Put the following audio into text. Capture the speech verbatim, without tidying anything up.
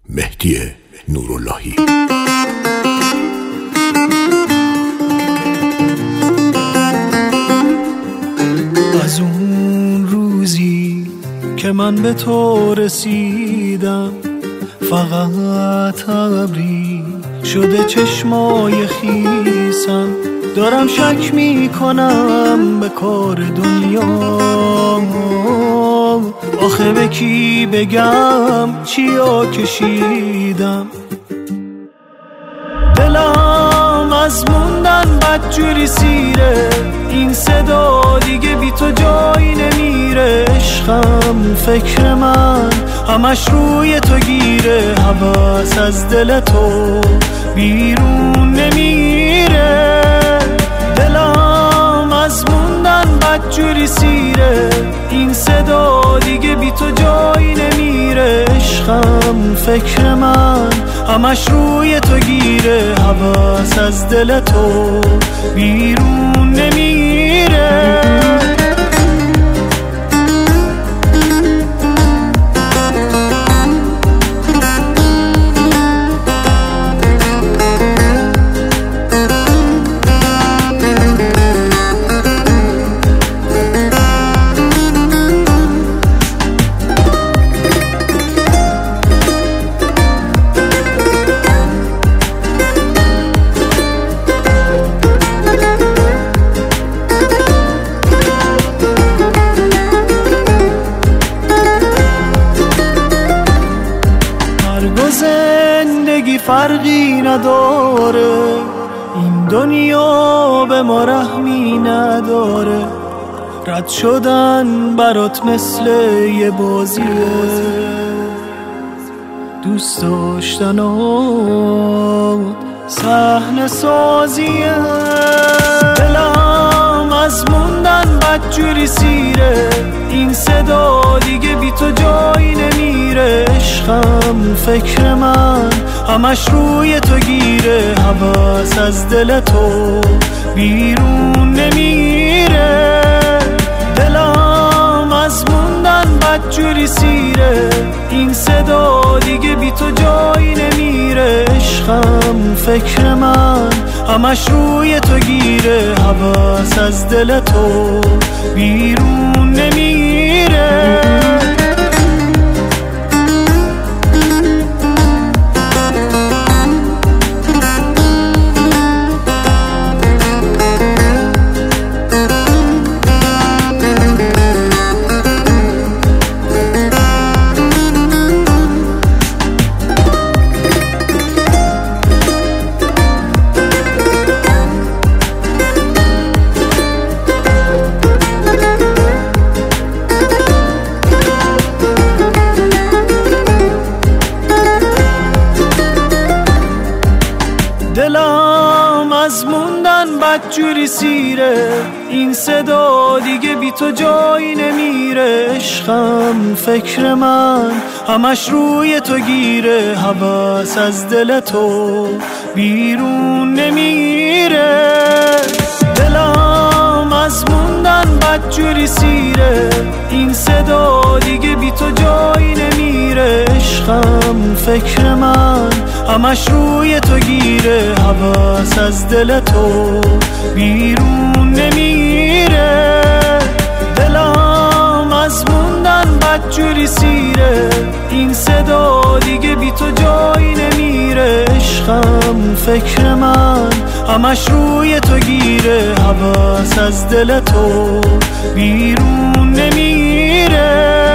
مهدی نوراللهی. از اون روزی که من به تو رسیدم فقط ابری شده چشمای خیسم، دارم شک می کنم به کار دنیا، آخه به کی بگم چیا کشیدم. دلم از موندن بدجوری سیره، این صدا دیگه بی تو جایی نمیره. عشقم فکر من همش روی تو گیره، هوس از دل تو بیرون نمیره. دلم از موندن بدجوری سیره، این صدا دیگه بی تو جایی نمیره. عشقم فکر من همش روی تو گیره، هوس از دل تو بیرون نمیره. زندگی فرقی نداره، این دنیا به ما رحمی نداره. رد شدن برات مثل یه بازیه، دوست داشتنات صحنه سازیه. دلم از موندن بدجوری سیره، این صدا دیگه بی تو جایی نمیره. عشقم فکر من همش روی تو گیره، هوس از دل تو بیرون نمیره. دلم از موندن بدجوری سیره، این صدا دیگه بی تو جایی نمیره. عشقم فکر من همش روی تو گیره، هوس از دل تو بیرون نمیره. دلم از موندن بدجوری سیره، این صدا دیگه بی تو جایی نمیره. عشقم فکر من همش روی تو گیره، هوس از دل تو بیرون نمیره. دلم از موندن بدجوری سیره، این صدا دیگه بی تو جایی نمیره. عشقم فکر من همش روی تو گیره، هوس از دل تو بیرون نمیره. دلم از موندن بدجوری سیره، این صدا دیگه بی تو جایی نمیره. عشقم فکر من همش روی تو گیره، هوس از دل تو بیرون نمیره.